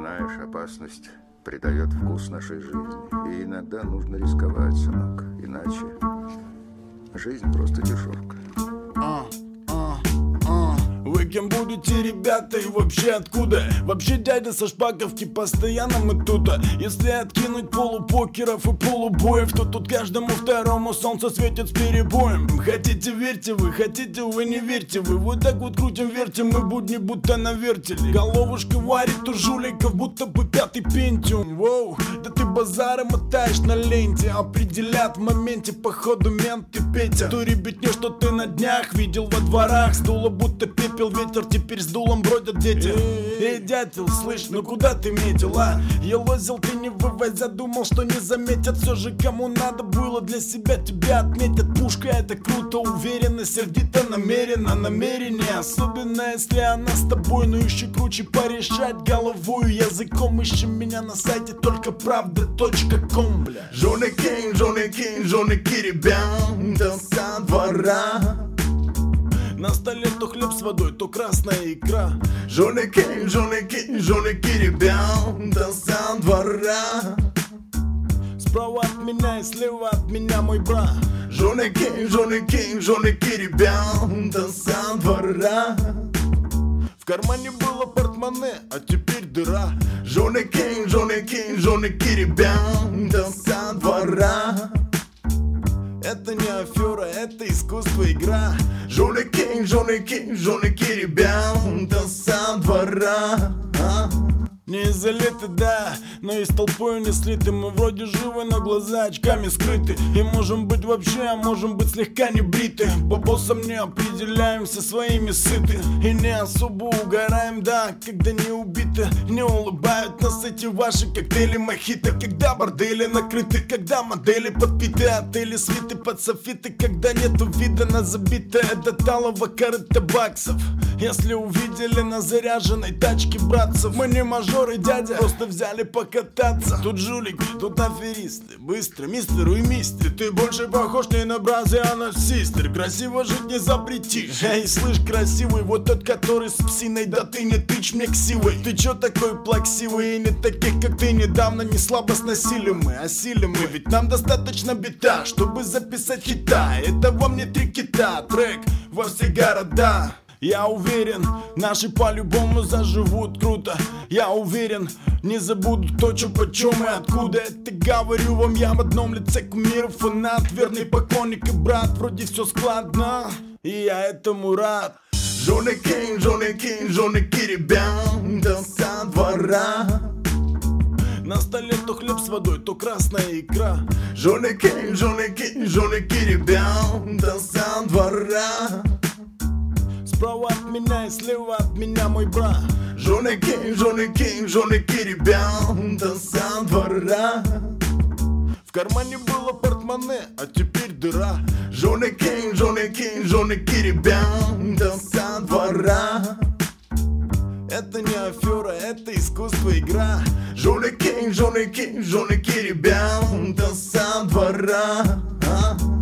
Знаешь, опасность придает вкус нашей жизни. И иногда нужно рисковать, сынок. Иначе жизнь просто дешевка. Вы кем будете, ребята, и вообще откуда? Вообще дядя со шпаковки, постоянно мы тута. Если откинуть полупокеров и полубоев, то тут каждому второму солнце светит с перебоем. Хотите верьте вы, хотите вы не верьте вы. Вот так вот крутим, вертим мы будни будто на вертеле. Головушка варит у жуликов, будто бы пятый пентиум. Воу, да ты базары мотаешь на ленте. Определят в моменте походу менты Петя. Ту ребятню, что ты на днях видел во дворах, сдуло будто пепел ветер, теперь с дулом бродят дети. Эй, дятел, слышь, ну куда ты метил, а? Елозил ты не вывозя, думал, что не заметят. Все же кому надо было, для себя тебя отметят. Пушка это круто, уверенно, сердито, намеренно. Намерение, особенно если она с тобой. Но еще круче порешать головою языком. Ищи меня на сайте только правда.ком, бля. Жены Кейн, ребята со двора. На столе то хлеб с водой, то красная икра. Жены Кейн, ребята со двора. Справа от меня и слева от меня мой брат. Жены Кейн, ребята со двора. В кармане было портмоне, а теперь дыра. Жены Кейн, ребята со двора. Это не афера, это искусство, игра. Жены Кейн, ребята со двора. Не из элиты, да, но и с толпой не слиты. Мы вроде живы, но глаза очками скрыты. И можем быть вообще, а можем быть слегка не бриты. По боссам не определяемся своими сыты. И не особо угораем, да, когда не убиты. Не улыбают нас эти ваши коктейли мохито. Когда бордели накрыты, когда модели подпиты. Отели свиты под софиты, когда нету вида на забитое до талого корыта баксов. Если увидели на заряженной тачке братцев, мы не мажоры, дядя, просто взяли покататься. Тут жулики, тут аферисты. Быстро, мистер, уймись ты. Ты больше похож не на браза, а на систер. Красиво жить не запретишь. Эй, слышь, красивый, вот тот, который с псиной. Да ты не тычь мне ксивой. Ты чё такой плаксивый? И не таких, как ты, недавно не слабо сносили мы. Осилим мы, ведь нам достаточно бита, чтобы записать хита. Это вам не 3 кита, трек во все города. Я уверен, наши по-любому заживут круто. Я уверен, не забудут то, что, почем и откуда. Это говорю вам я в одном лице, кумир, фанат, верный поклонник и брат. Вроде все складно, и я этому рад. Жены Кейн, ребята со двора. На столе то хлеб с водой, то красная икра. Жены Кейн, ребята со двора. Справа от меня и слева от меня мой брат. Жены Кейн, ребята со двора. В кармане было портмоне, а теперь дыра. Жены Кейн, ребята со двора. Это не афера, это искусство, игра. Жены Кейн, ребята со двора.